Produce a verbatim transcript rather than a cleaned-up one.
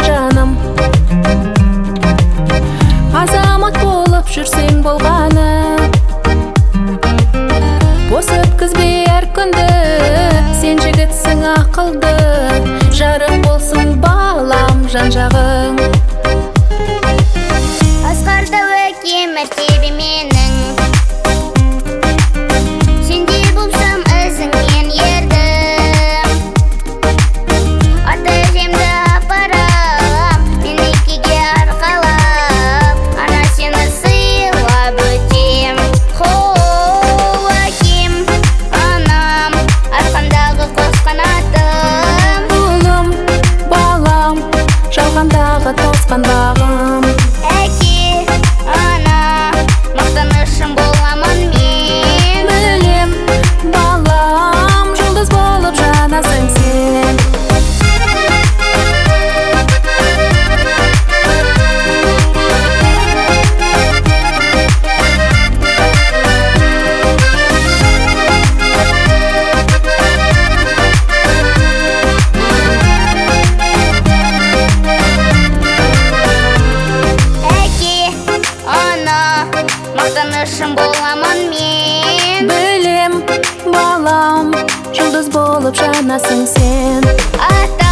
жаным. Азамат болып жүрсең болғаны, бос өткізбе әр күнді, сен жігітсің ақылды, жарық болсын балам жан жағың. Асқарда өке мәртебе менің, сендей болсам ізіңнен ердім. Ата әжемді апарам, мен екеге арқалап, ана сені сыйлап өтем. Хоу әкем, анам, арқамдағы қос қанатым. Ұлым, балам, жалғандағы тосқан бағым. Әке, ана, мақтанышым боламын мен. Білем, балам, жұлдыз болып жанасың сен. Әке, ана, мақтанышым боламын мен. Білем, балам, жұлдыз болып жанасың сен. Ата